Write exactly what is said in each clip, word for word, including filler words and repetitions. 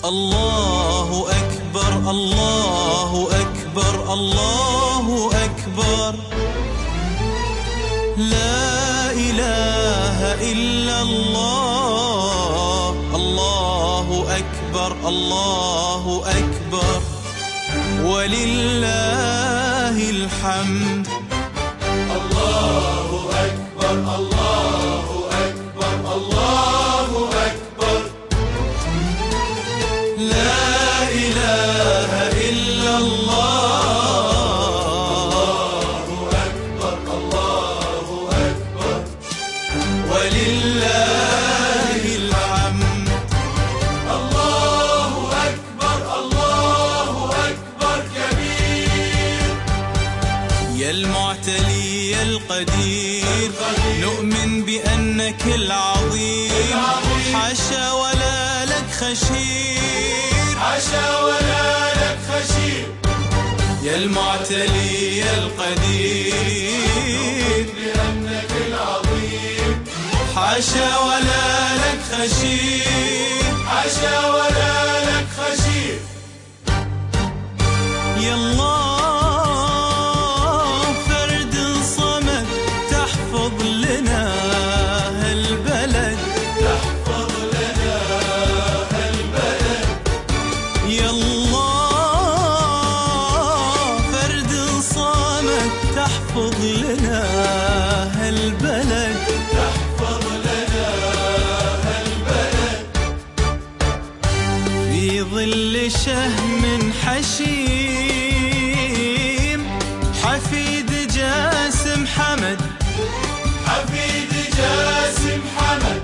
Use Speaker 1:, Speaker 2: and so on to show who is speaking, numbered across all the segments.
Speaker 1: الله أكبر الله أكبر الله أكبر لا إله إلا الله الله أكبر الله أكبر ولله الحمد
Speaker 2: الله أكبر الله أكبر الله أكبر
Speaker 1: لا إله إلا الله
Speaker 2: الله أكبر الله أكبر
Speaker 1: ولله الحمد
Speaker 2: الله أكبر الله أكبر كبير
Speaker 1: يا المعتلي يا القدير نؤمن بأنك العظيم حاشا ولا لك خشير
Speaker 2: حاشا ولا لك خشير
Speaker 1: يا المعتلي يا القدير
Speaker 2: بأنك العظيم
Speaker 1: حاشا ولا لك خشير
Speaker 2: حاشا ولا لك خشير
Speaker 1: يا الله فرد صمد تحفظ لنا هالبلد
Speaker 2: تحفظ لنا هالبلد
Speaker 1: يا الله فرد صمد تحفظ لنا هالبلد
Speaker 2: تحفظ لنا هالبلد
Speaker 1: في ظل شهم حشيم حفيد جاسم حمد
Speaker 2: حفيد جاسم حمد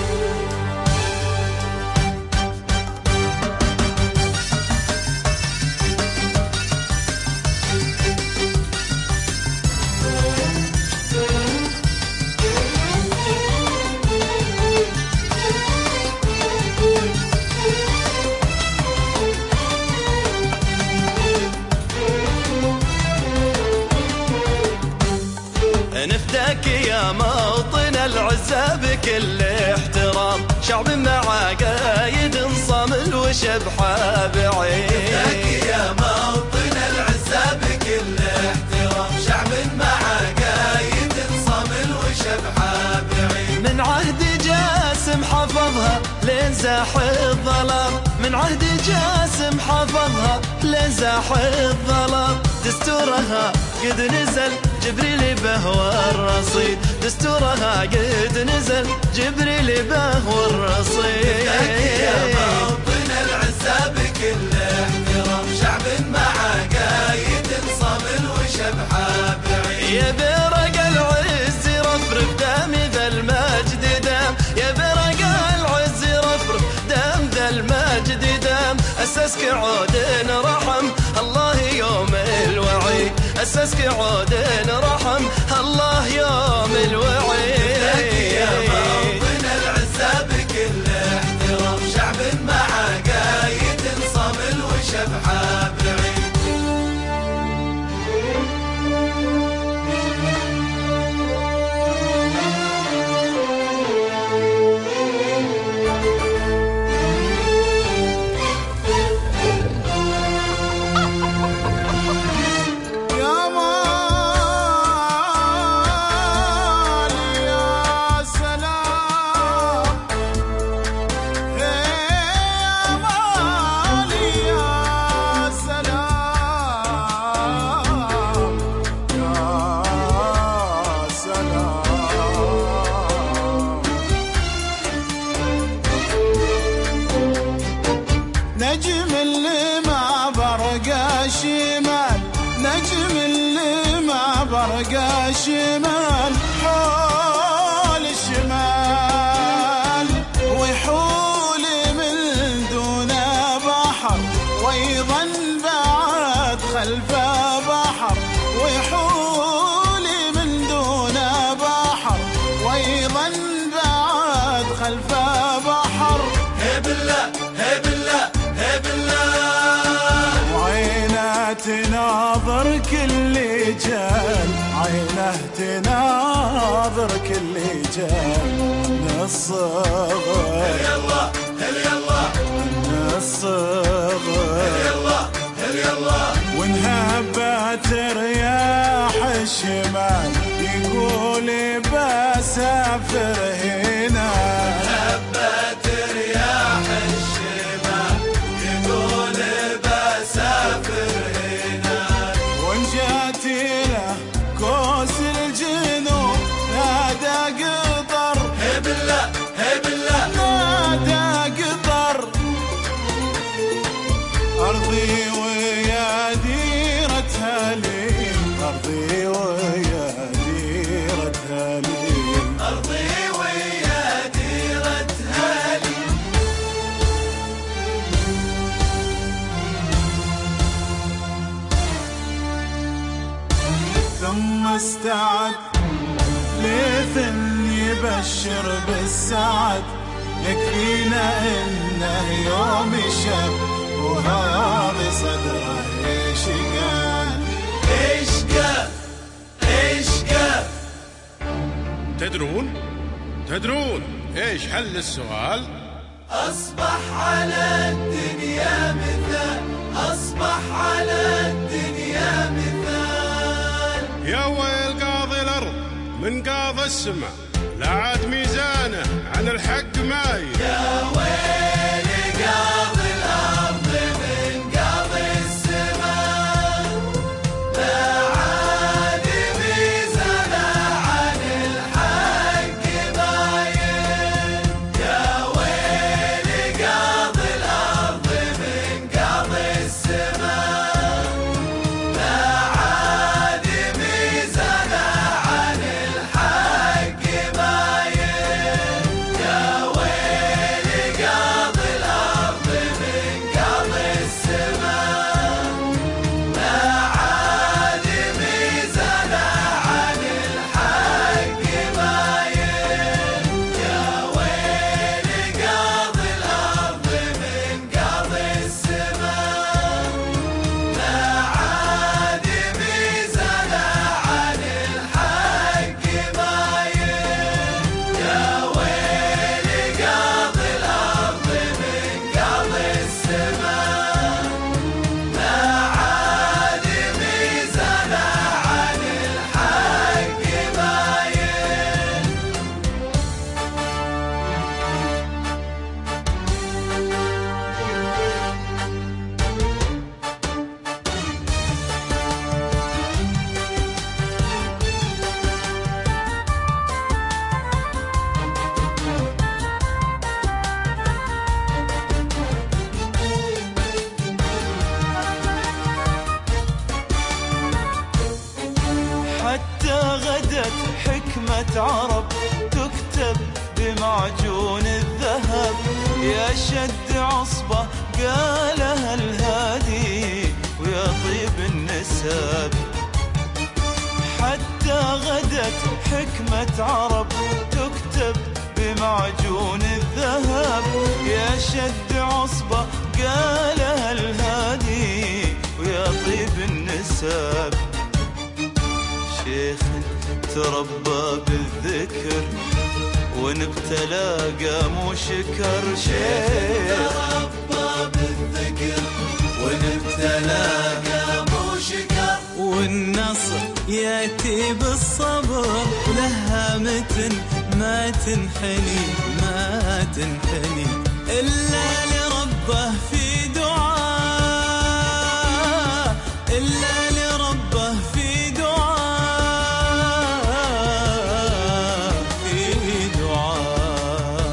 Speaker 3: نفداك يا موطن العزة بكل احترام شعب مع قايد صامل وشبحه بعيد
Speaker 2: نفداك يا موطن العزة بكل احترام شعب مع قايد صامل وشبحه بعيد
Speaker 3: من عهد جاسم حفظها لين زاح الظلام من عهد جاسم حفظها لين زاح الظلام دستورها قد نزل جبريل بهو الرصيد دستورها قد نزل جبريل بهو الرصيد
Speaker 2: يا موطن العزة بكل احترام شعب مع قايد صامل وشبحه بعيد
Speaker 3: يا برق العز رفرف دام ذا المجد دام يا برق العز رفرف دام ذا المجد دام أسسك عود رحم الله يوم الوعيد أسسك عود رحم الله يوم الوعيد
Speaker 2: يا موطن العزة بكل احترام شعب مع قايد صامل وشبحه بعيد
Speaker 4: نجم اللي ما برقى شمال نجم اللي ما برقى شمال حول الشمال ويحول من دون بحر ويظن بعد خلفه بحر ويحول من دون بحر ويظن بعد خلفه بحر
Speaker 2: هب الله هب الله هب الله
Speaker 4: وعينه تناظر كل جال عينه تناظر كل جال من الصغر
Speaker 2: هل يلا هل يلا
Speaker 4: من الصغر مستعد ليثن يبشر بالسعد، يكفينا انه يوم شب وهذا صدره ايش قال
Speaker 2: ايش قال ايش قال.
Speaker 5: تدرون تدرون ايش حل السؤال؟
Speaker 2: أصبح على الدنيا مثال، أصبح على الدنيا مثال.
Speaker 5: يا ويل قاضي الأرض من قاضي السماء، لا عاد ميزانه عن الحق مايل.
Speaker 2: يا ويل قاضي الأرض من قاضي السماء، لا عاد ميزانه عن الحق مايل. يا ويل قاضي الأرض من قاضي السماء، لا عاد ميزانه عن الحق مايل. يا ويل قاضي الأرض من قاضي السماء، لا عاد ميزانه عن الحق مايل. يا ويل قاضي الأرض من قاضي السماء، لا عاد ميزانه عن الحق مايل. يا ويل قاضي الأرض من قاضي السماء، لا عاد ميزانه عن الحق مايل.
Speaker 1: حتى غدت حكمة عرب تكتب بمعجون الذهب، يا شد عصبة قالها الهادي ويا طيب النسب. حتى غدت حكمة عرب تكتب بمعجون الذهب، يا شد عصبة قالها الهادي ويا طيب النسب. شيخ تربى بالذكر ونبتلى قام شكر، شيخ
Speaker 2: تربى بالذكر ونبتلى قام شكر.
Speaker 1: والنصر ياتي بالصبر، لها متن ما تنحني ما تنحني إلا لربه في دعاء، إلا لربه في دعاء في دعاء.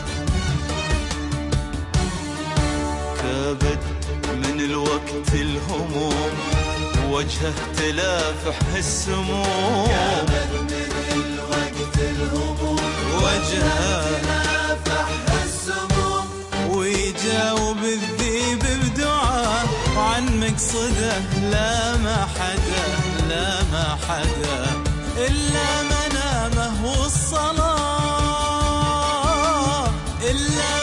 Speaker 1: كابد من الوقت الهموم وجهه تلافح السموم،
Speaker 2: كابد من الوقت الهموم
Speaker 1: وجهه
Speaker 2: تنافح السموم.
Speaker 1: ويجاوب الذيب بدعاء، وعن مقصده لا ما حدا لا ما حدا إلا منامه والصلاة، إلا